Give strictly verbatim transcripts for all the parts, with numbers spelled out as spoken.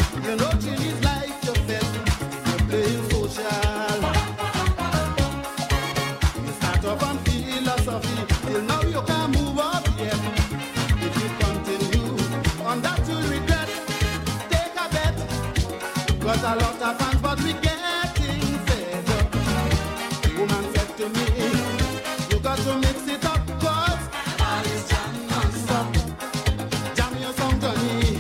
You know Chili's like your pet. You're playing social. You start up on philosophy. Till now you can't move up yet. If you continue on that you'll regret. Take a bet. Got a lot of fans but we getting fed up. The woman said to me, you got to mix it up cause all is jam non-stop. Jam your song Johnny.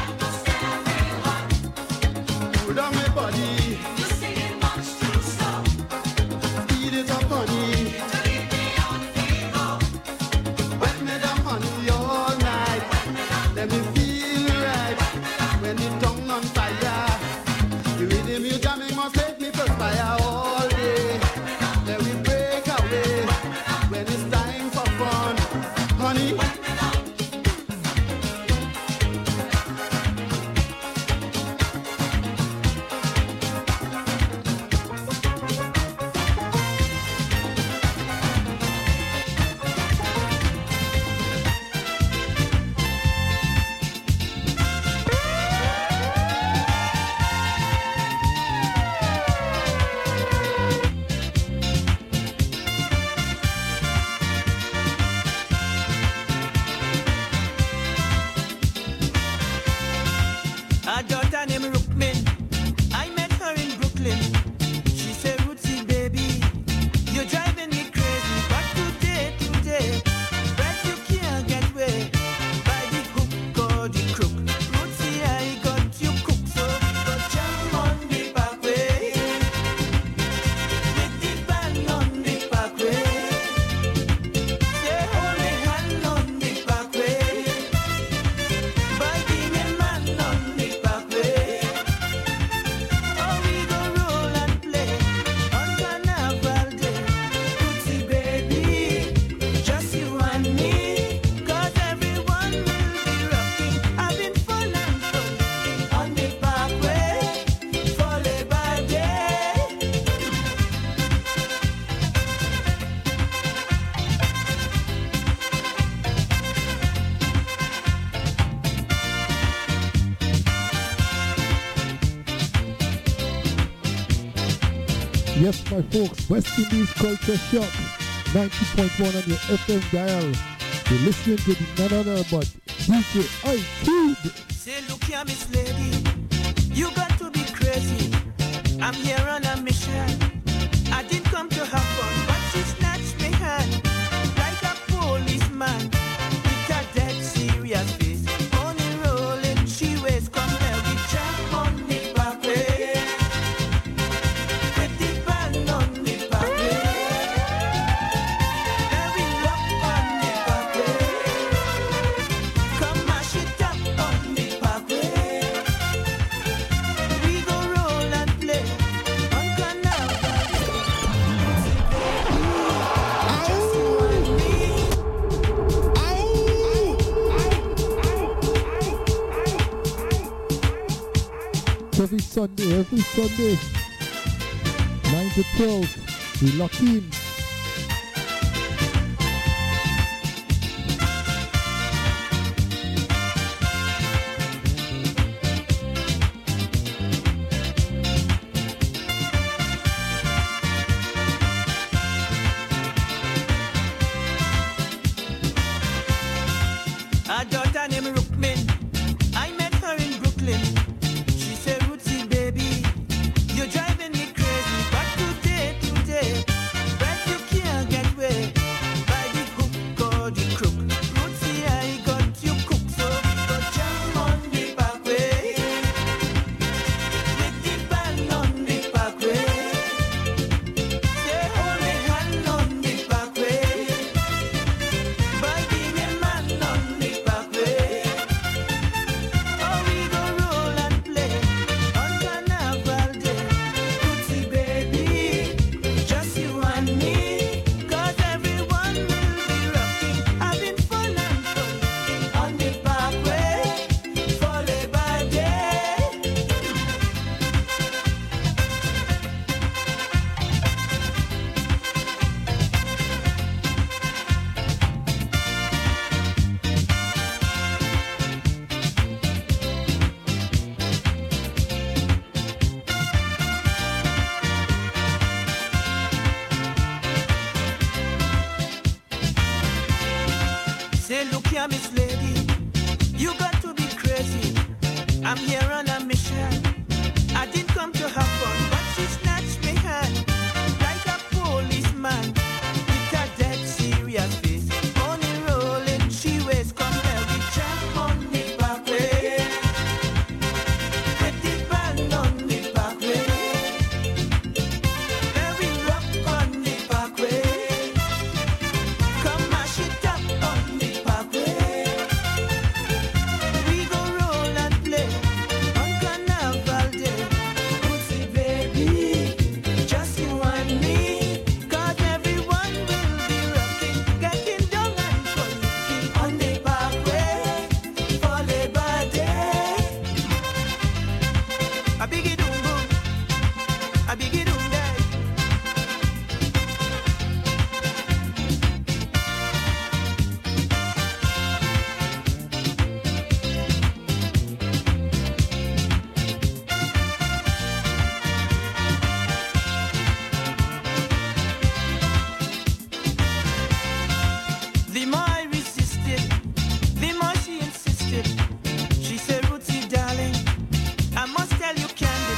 Cool down my body. You're singing much too slow. Speed it up honey. To leave me on fever. Wet me down honey all night. Let me feel right. When the tongue on fire. The rhythm you jamming must make me perspire all day. Then we break away. When it's time for fun. Honey. A daughter named Rookmin, I met her in Brooklyn. She said, Rootsy baby, you're driving me crazy. But today, today, bet you can't get away by the hook or the crook. Rootsy, I got you cooked, so we go jump on the parkway. With the band on the parkway. Say, hold me hand on the parkway. By the man on the parkway. Oh, we go roll and play on Carnival Day. Rootsy baby, just you and me. Cause everyone will be rocking, having fun and fun on the parkway for Labor Day. Yes, my folks, West Indies Culture Shock, ninety point one on your F M dial. You're listening to the none other but D J I-Cube. Say, look here, Miss Lady, you got to be crazy. I'm here on a mission. I didn't come to have fun, but she snatched me hand like a policeman with a dead serious face. Money rolling, she waist, come here, we jump on the parkway. With the band on the parkway. Then we rock on the parkway. Come mash it up on the parkway. We go roll and play on Carnival Every Sunday, every Sunday, nine to twelve, we lock in. A daughter named Rookmin, I met her in Brooklyn. She said, Rootsy baby, you're driving me crazy. But today, today, bet can't miss lady. You got to be crazy. I'm here on a mission. I didn't come to have fun, but she snatched me hand like a policeman with a dead serious face. Money rolling, she waist come there. We jump on the back way. Put the band on the back way. Very rock on the back way. Come mash it up on the back way. We go roll and play on Carnival Day. Pussy baby, just you and me. 'Cause everyone will be rocking, getting down and collecting on the back way for Labor Day. A biggie doom boom, a biggie doom day. The more I resisted, the more she insisted. She said, Rootsy, darling, I must tell you candidly.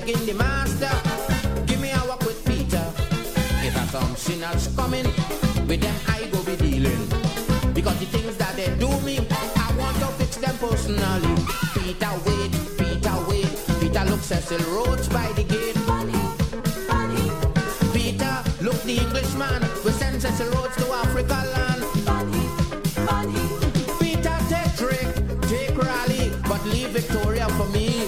begging the master, give me a walk with Peter. If I some sinners coming, with them I go be dealing. Because the things that they do me, I want to fix them personally. Peter wait, Peter wait, Peter look Cecil Rhodes by the gate. Peter look the Englishman, we send Cecil Rhodes to Africa land. Peter take Drake, take Raleigh, but leave Victoria for me.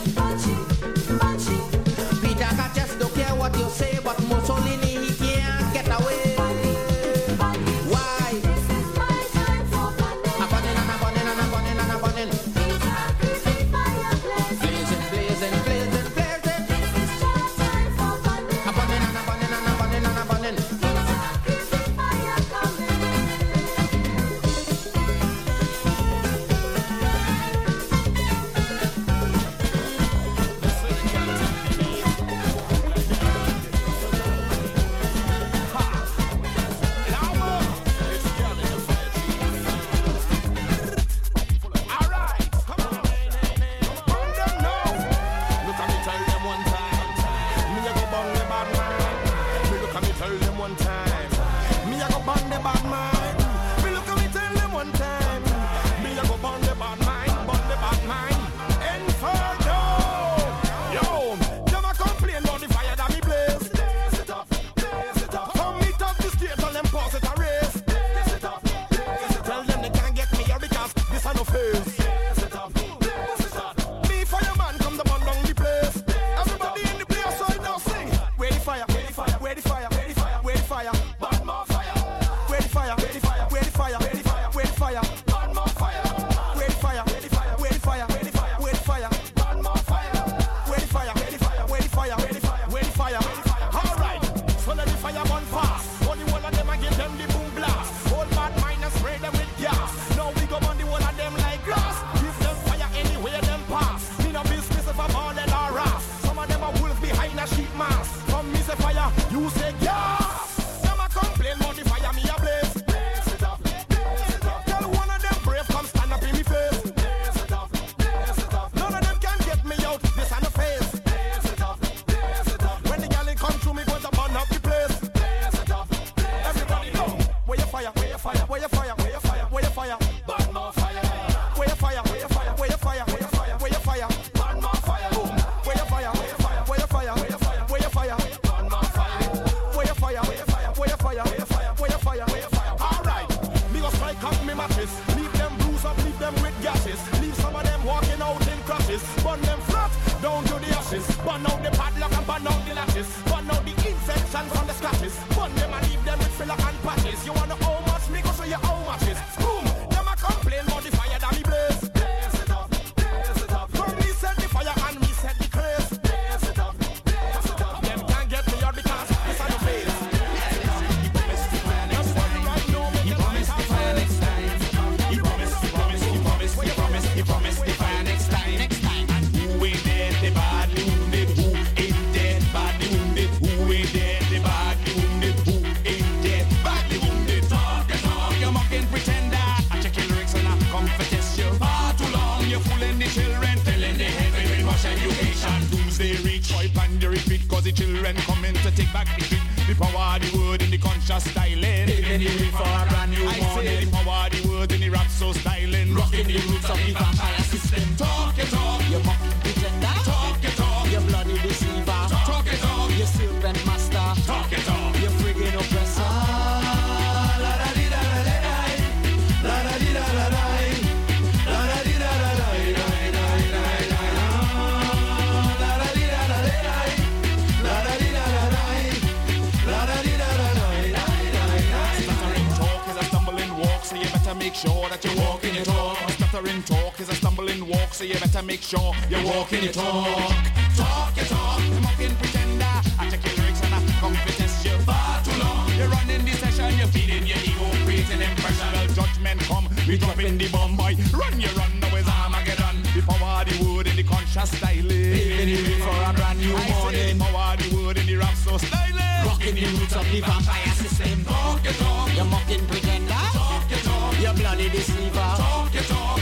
Peter can just don't care what you say, but Mussolini he can't get away.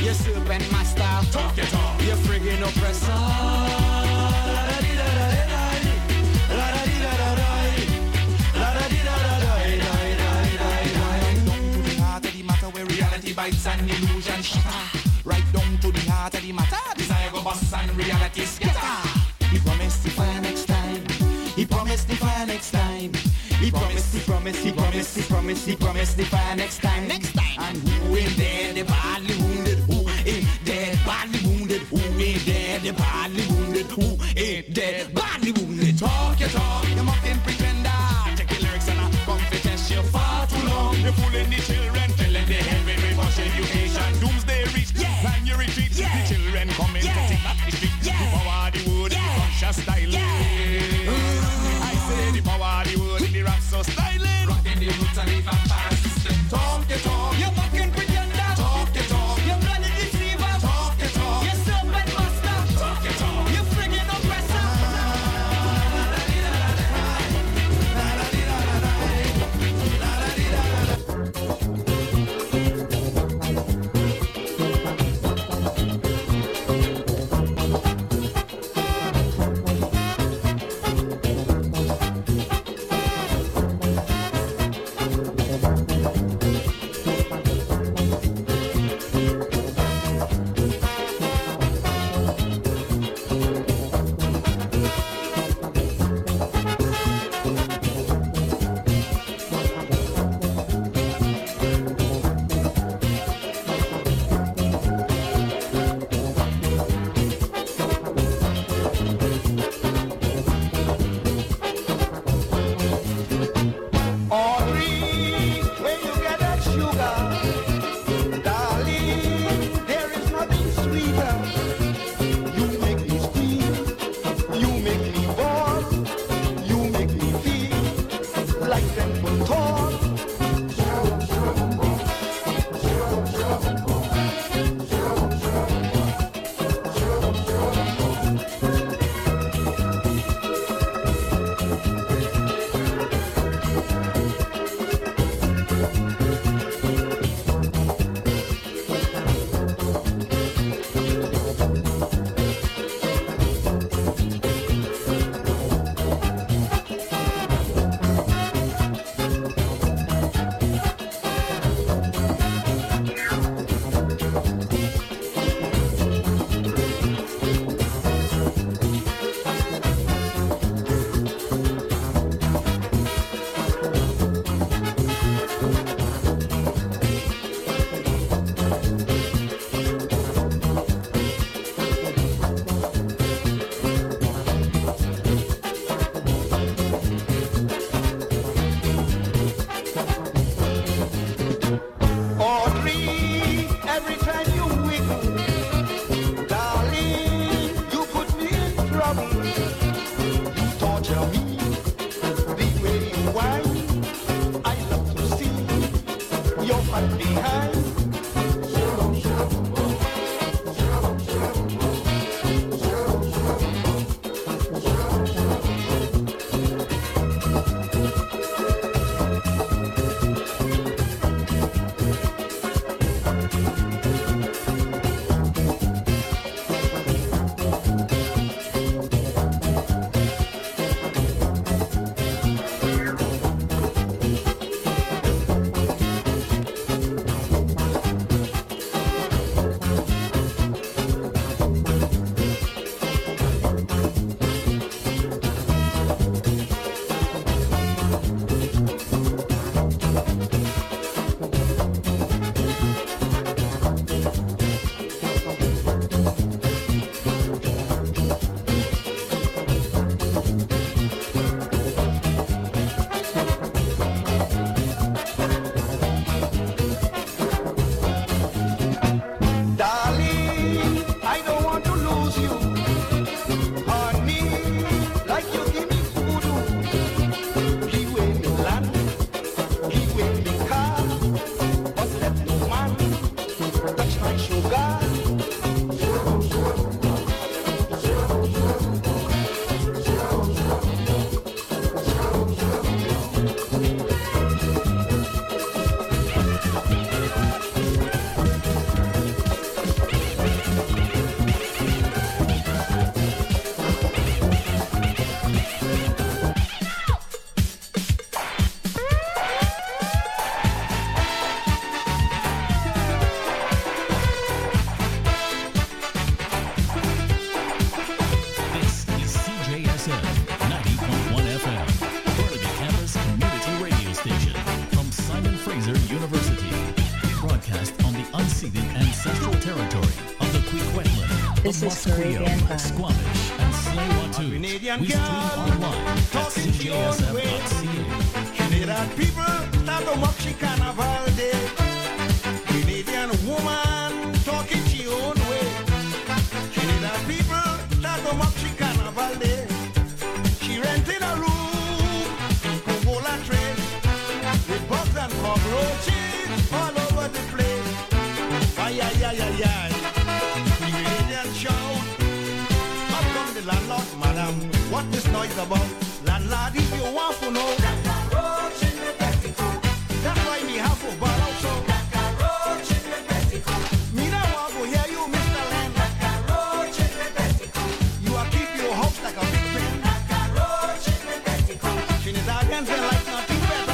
Talk your talk. You're friggin' oppressor. La, da, di, da, da, da, da. and shatter. Right down to the heart of the matter. Desire go bust and reality scatter. He promised to fire next time. He promised to fire next time. He promised, he promised, he promised, he promised, he promised to fire next time. Next time. And who ain't dead, the badly wounded? Who ain't dead, badly wounded? Who ain't dead, the badly wounded? Who ain't dead, badly wounded? Talk your talk, you mocking pretender. Check your lyrics and I come to test you far too long. You're fooling the children, telling the heaven with much education. Doomsday reach, yeah. Plan your retreat. Yeah. The children coming yeah. to take back the street. Yeah. The power of the wood, yeah. the conscious style. Yeah. Uh, I say the power of the wood, the rap so styling. Rocking the roots and the vampire system. Talk your talk, you're mocking pretender. Talk your talk, you're bloody deceiver. Talk your talk, you're serpent master. Talk your talk, you're friggin' oppressor. unceded ancestral territory of the Kwikwetlan, This the is Caribbean Musqueam, Vibe. Squamish, and Tsleil-Waututh. Grenadian We stream girl online at talking c j s f dot c a. Trinidad people start to mock she carnival day. Canadian woman talking she own way. Trinidad people start to mock she carnival day. She rented a room in Congola Trace with bugs and cockroaches all over the place. Ay, ay, ay, ay, ay. The Canadian shout. Up come the landlord, madam. What this noise about? Landlord, if you want to know. That's why me have to ball out so. Me not want to hear you, Mister Land. You are keep your house like a big pen. Trinidadians they like nothing better.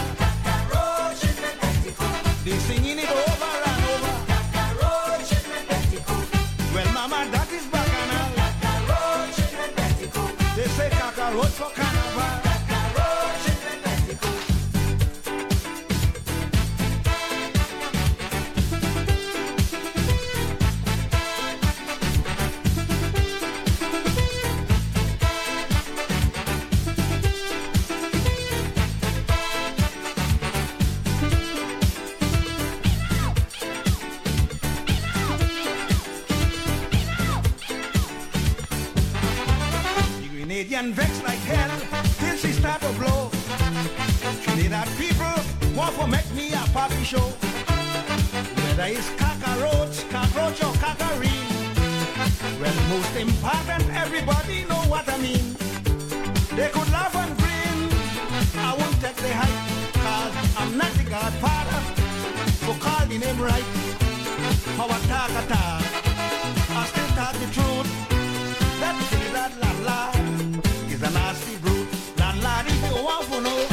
They singing it over and over. Well, mama, that is bacchanal. They say cockroach for carnival. Canadian vex like hell till she start to blow. Trinidad people want to make me a party show. Whether it's cockroach, cockroach or cockarine. Well, most important, everybody know what I mean. They could laugh and grin. I won't take the hype, cause I'm not the godfather. So call the name right. How I talk, I talk. I still talk the truth. That Trinidad landlord is a nasty brute. Landlord, if you want to know.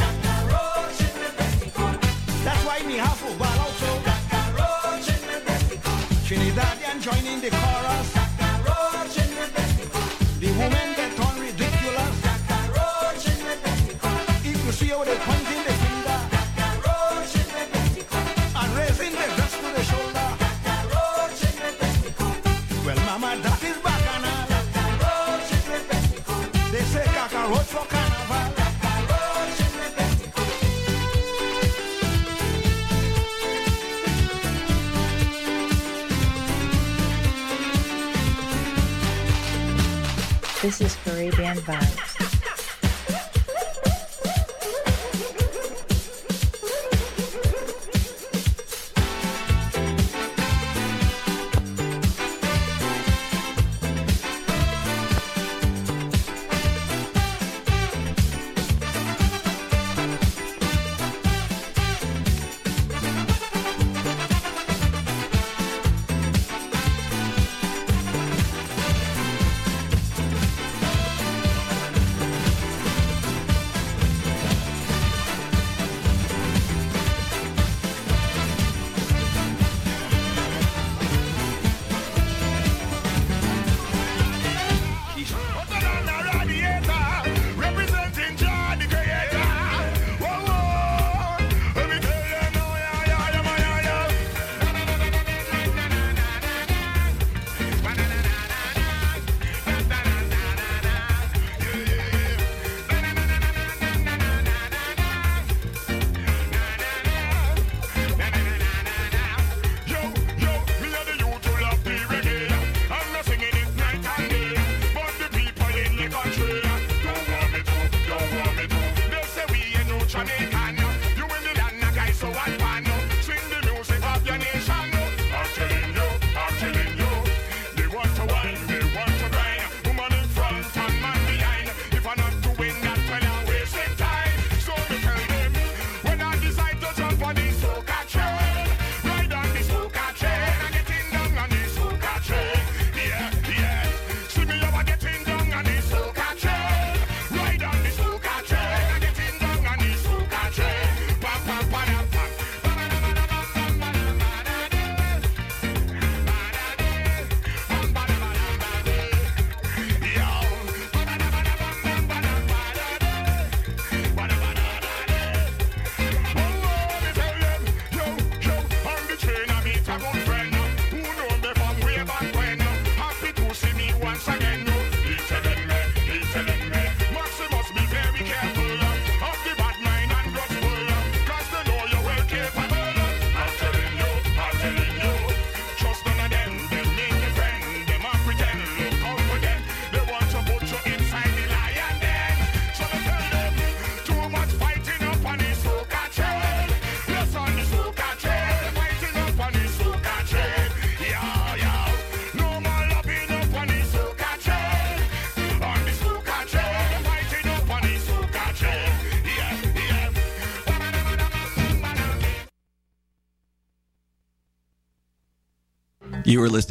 That's why me have to ball out so. Trinidadian joining the chorus. The women get on ridiculous. If you see how they pointing the finger and raising the dress to the shoulder. Well, mama, that is bacchanal. They say cockroach for carnival. This is Caribbean Vibes. You are listening